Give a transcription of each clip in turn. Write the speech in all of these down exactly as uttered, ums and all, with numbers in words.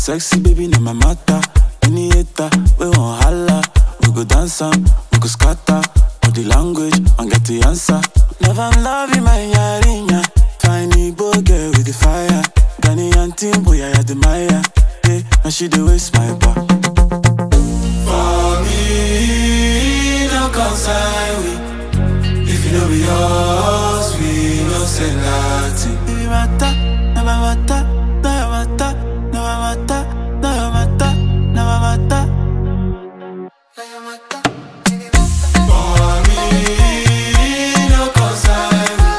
sexy baby, no my matter. Any hater, we won't holla. We go dance am, we go scatter. All the language, and get the answer. Love and love in my yarinya. Fine Igbo girl with the fire. Ghanaian team, boy I admire. Hey, now she dey waste my bar. For me, no concern we. If you know be yours, we no say nothing. Baby mata, never mata, never mata, never mata, never mata, never mata. For me, no concern we.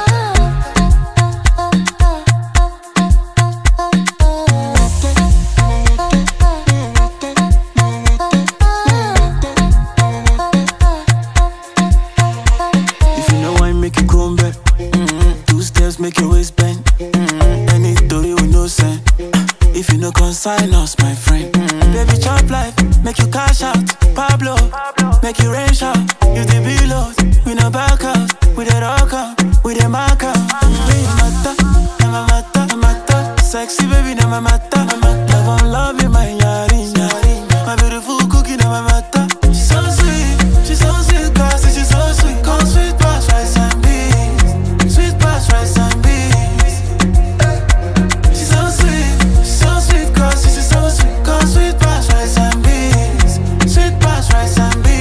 If you know why make you come back, mm-hmm. Two steps make your waist bend. Mm-hmm. Any story with no sense. If you no consign us, my friend. Mm-hmm. Baby chop life, make you cash out. Pablo, make you rain shout. You the belows, we no back out. We the rock out, we the mark out. Baby mata, never mata, mata. Sexy baby never mata, love and love in my yarinya. My beautiful cookie never mata. She's so sweet, she's so sweet, classy, she's so sweet. Come sweet past rice and beans, sweet past rice and beans. She's so sweet, she's so sweet, classy, she's so sweet. Come sweet past rice and beans, sweet past rice and beans.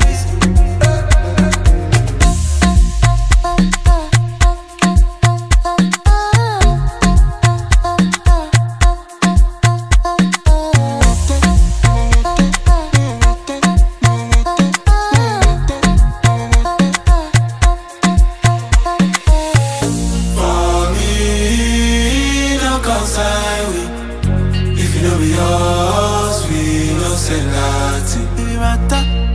For me, no concern we. If you know be yours, we no say nothing. Baby mata,